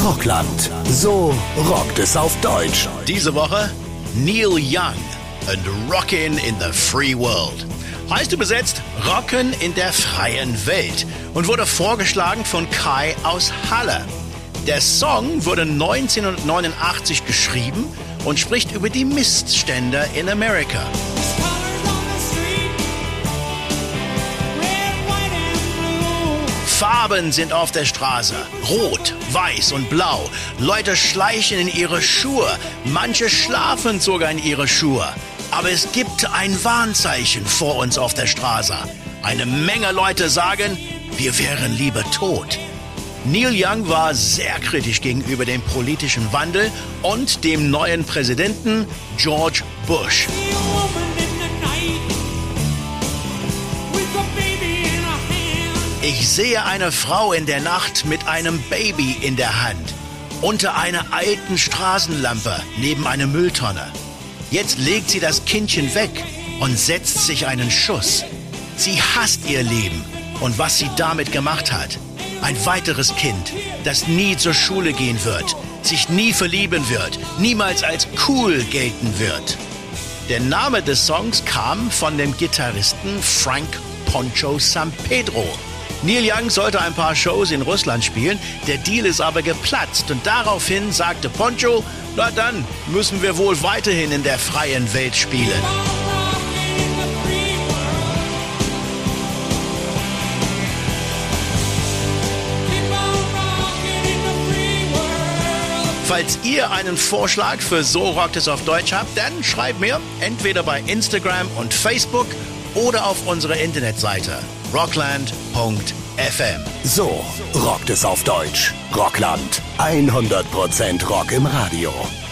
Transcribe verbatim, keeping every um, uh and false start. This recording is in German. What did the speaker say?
Rockland. So rockt es auf Deutsch. Diese Woche Neil Young and Rockin' in the Free World. Heißt übersetzt Rocken in der freien Welt und wurde vorgeschlagen von Kai aus Halle. Der Song wurde neunzehnhundertneunundachtzig geschrieben und spricht über die Missstände in Amerika. Farben sind auf der Straße. Rot, weiß und blau. Leute schleichen in ihre Schuhe. Manche schlafen sogar in ihre Schuhe. Aber es gibt ein Warnzeichen vor uns auf der Straße. Eine Menge Leute sagen, wir wären lieber tot. Neil Young war sehr kritisch gegenüber dem politischen Wandel und dem neuen Präsidenten George Bush. Ich sehe eine Frau in der Nacht mit einem Baby in der Hand, unter einer alten Straßenlampe neben einer Mülltonne. Jetzt legt sie das Kindchen weg und setzt sich einen Schuss. Sie hasst ihr Leben und was sie damit gemacht hat. Ein weiteres Kind, das nie zur Schule gehen wird, sich nie verlieben wird, niemals als cool gelten wird. Der Name des Songs kam von dem Gitarristen Frank Poncho San Pedro. Neil Young sollte ein paar Shows in Russland spielen, der Deal ist aber geplatzt und daraufhin sagte Poncho, na dann müssen wir wohl weiterhin in der freien Welt spielen. Falls ihr einen Vorschlag für So rockt es auf Deutsch habt, dann schreibt mir entweder bei Instagram und Facebook oder auf unserer Internetseite rockland punkt f m. So rockt es auf Deutsch. Rockland. hundert Prozent Rock im Radio.